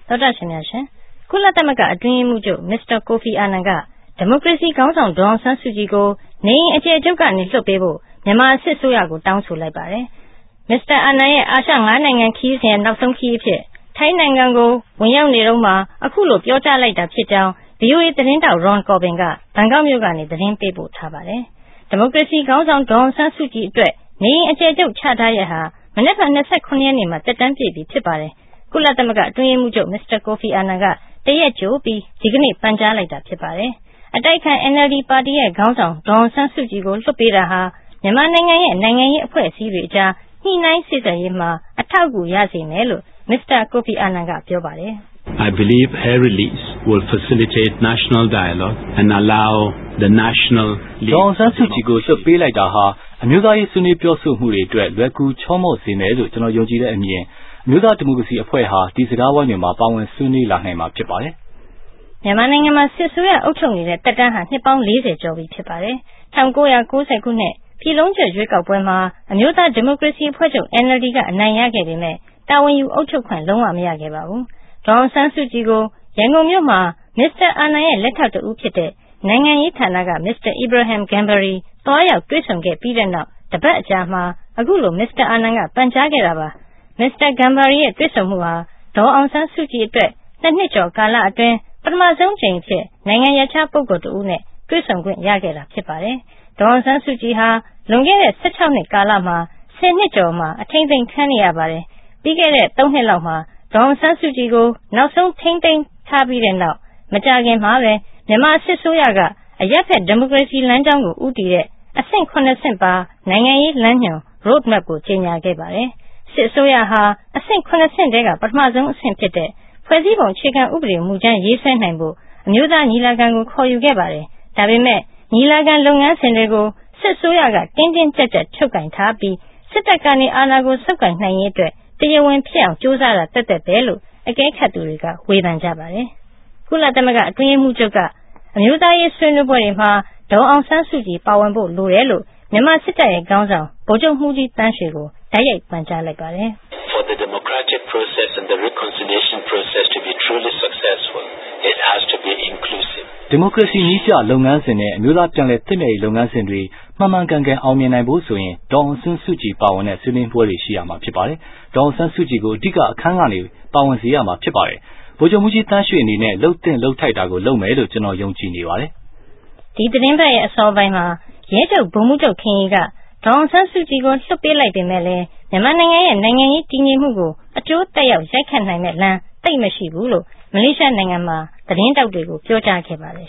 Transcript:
သောတာရှင်များရှင်ကုလသမဂ္ဂအတွင်းရေးမှူးချုပ်မစ္စတာကိုဖီအာနန်ကဒီမိုကရေစီခေါင်းဆောင်ဒေါ်အောင်ဆန်းစုကြည်ကိုနေအိမ်အကျယ်ချုပ်ကနေလွှတ်ပေးဖို့မြန်မာစစ်အစိုးရကိုတောင်းဆိုလိုက်ပါတယ်မစ္စတာအာနန်ရဲ့အာရှ9နိုင်ငံခရီးစဉ်နောက်ဆုံးခရီးဖြစ်ထိုင်းနိုင်ငံကိုဝင်ရောက်နေတော့မှအခုလိုပြောကြားလိုက်တာဖြစ်ကြောင်း VOA သတင်းတောက် Ron Corbin ကဘန်ကောက်မြို့ကနေသတင်းပေးပို့ထားပါတယ်ဒီမိုကရေစီခေါင်းဆောင်ဒေါ်အောင်ဆန်းစုကြည်အတွက်နေအိမ်အကျယ်ချုပ်ချထားရဟာမနက်ဖြန်29ရက်နေ့မှာတက်တန်းပြည့်ပြီဖြစ်ပါတယ်ကုလသမဂ္ဂအတွင်းရေးမှူးချုပ်မစ္စတာကိုဖီအာနန်ကတရက်ကြိုပြီးဒီကနေ့ပန်ကြားလိုက်တာဖြစ်ပါတယ်အတိုက်ခံ NLD ပါတီရဲ့ခေါင်းဆောင်ဒေါ်အောင်ဆန်းစုကြည်ကိုလွှတ်ပေးတာဟာမြန်မာနိုင်ငံရဲ့နိုင်ငံရေးအဖွဲ့အစည်းတွေအကြားညှိနှိုင်းစေ့စပ်ရေးမှာအထောက်အကူရစေမယ်လို့မစ္စတာကိုဖီအာနန်ကပြောပါတယ် I believe her release will facilitate national dialogue and allow the national ဒေါ်အောင်ဆန်းစုကြည်ကိုလွှတ်ပေးလိုက်တာဟာအမျိုးသားရေးဆွေးနွေးပြောဆိုမှုတွေအတွက်လွယ်ကူချောမော့စေမယ်လို့ကျွန်တော်ယုံကြည်တဲ့အမြင်အမျိုးသားဒီမိုကရေစီအဖွဲ့ဟာဒီစကားဝိုင်းတွေမှာပါဝင်ဆွေးနွေးလာနိုင်မှာဖြစ်ပါတယ်မြန်မာနိုင်ငံမှာစစ်ဆိုးရအုပ်ချုပ်နေတဲ့တပ်တန်းဟာနှစ်ပေါင်း40ကျော်ပြီဖြစ်ပါတယ်1990ခုနှစ်ပြည်လုံးကျွတ်ရွေးကောက်ပွဲမှာအမျိုးသားဒီမိုကရေစီအဖွဲ့ချုပ် NLD ကအနိုင်ရခဲ့ပေမဲ့တာဝန်ယူအုပ်ချုပ်ခွင့်လုံးဝမရခဲ့ပါဘူးဒေါ်အောင်ဆန်းစုကြည်ကိုရန်ကုန်မြို့မှာမစ္စတာအာနန်ရဲ့လက်ထောက်တဦးဖြစ်တဲ့နိုင်ငံရေးဌာနကမစ္စတာအီဘရာဟမ်ဂမ်ဘာရီတွားရောက်တွေ့ဆုံခဲ့ပြီးတဲ့နောက်တပတ်အကြာမှာအခုလိုမစ္စတာအာနန်ကပန်ကြားခဲ့တာပါမစ္စတာဂမ်ဘာရီရဲ့တွေ့ဆုံမှုဟာဒေါ်အောင်ဆန်းစုကြည်အတွက်2နှစ်ကျော်ကာလအတွင်းပထမဆုံးကြိမ်ဖြစ်နိုင်ငံရေးခြားပုဂ္ဂိုလ်တဦးနဲ့တွေ့ဆုံခွင့်ရခဲ့တာဖြစ်ပါတယ်ဒေါ်အောင်ဆန်းစုကြည်ဟာလွန်ခဲ့တဲ့16နှစ်ကာလမှာ10နှစ်ကျော်မှာအထိမ့်သိမ်းခံနေရပါတယ်ပြီးခဲ့တဲ့3နှစ်လောက်မှာဒေါ်အောင်ဆန်းစုကြည်ကိုနောက်ဆုံးထိမ့်သိမ်းထားပြီးတဲ့နောက်မကြာခင်မှာပဲမြန်မာစစ်ဆိုးရကအရက်ဖက်ဒီမိုကရေစီလမ်းကြောင်းကိုဦးတည်တဲ့အဆင့်9ဆင့်ပါနိုင်ငံရေးလမ်းညွှန် road map ကိုကြေညာခဲ့ပါတယ်စစ်ဆိုးရဟာအဆင့်9ဆင့်တဲကပထမဆုံးအဆင့်ဖြစ်တဲ့ဖွဲ့စည်းပုံအခြေခံဥပဒေမူကြမ်းရေးဆွဲနိုင်ဖို့အမျိုးသားညီလာခံကိုခေါ်ယူခဲ့ပါတယ်ဒါပေမဲ့ညီလာခံလုပ်ငန်းစဉ်တွေကိုစစ်ဆိုးရကတင်းတင်းကြပ်ကြပ်ချုပ်ကင်ထားပြီးစစ်တပ်ကနေအာဏာကိုဆုပ်ကိုင်နိုင်ရေးအတွက်တရားဝင်ဖြစ်အောင်ကြိုးစားတာတက်တက်ပဲလို့အကဲခတ်သူတွေကဝေဖန်ကြပါတယ်ကုလသမဂ္ဂအတွင်းရေးမှူးချုပ်ကအမျိုးသားရေးဆွေးနွေးပွဲတွေမှာဒေါ်အောင်ဆန်းစုကြည်ပါဝင်ဖို့လိုတယ်လို့မြန်မာစစ်တပ်ရဲ့ခေါင်းဆောင်ဗိုလ်ချုပ်မှူးကြီးတန်းရွှေကိုတိုက်ရိုက်ပန်ကြားလိုက်ပါတယ် For the democratic process and the reconciliation process to be truly successful it has to be inclusive ဒီမိုကရေစီနည်းကျလုပ်ငန်းစဉ်နဲ့အမျိုးသားပြန်လည်သင့်မြတ်ရေးလုပ်ငန်းစဉ်တွေမှန်မှန်ကန်ကန်အောင်မြင်နိုင်ဖို့ဆိုရင်ဒေါ်အောင်ဆန်းစုကြည်ပါဝင်တဲ့ဆွေးနွေးပွဲတွေရှိရမှာဖြစ်ပါတယ်ဒေါ်အောင်ဆန်းစုကြည်ကိုအဓိကအခန်းကနေပါဝင်စေရမှာဖြစ်ပါတယ်ဗိုလ်ချုပ်မှူးကြီးတန်းရွှေအနေနဲ့လှုပ်တင်လှုပ်ထိုက်တာကိုလုပ်မယ်လို့ကျွန်တော်ယုံကြည်နေပါတယ်ဒီသတင်းပတ်ရဲ့အစောပိုင်းမှာရဲချုပ်ဗိုလ်မှူးချုပ်ခင်ကြီးကဒေါ်အောင်ဆန်းစုကြည်ကိုလွှတ်ပေးလိုက်ပေမဲ့လည်းမြန်မာနိုင်ငံရဲ့နိုင်ငံရေးတည်ငြိမ်မှုကိုအကျိုးသက်ရောက်ရိုက်ခတ်နိုင်တဲ့လမ်းသိပ်မရှိဘူးလို့မလေးရှားနိုင်ငံမှာသတင်းတောက်တွေကိုပြောကြားခဲ့ပါတယ်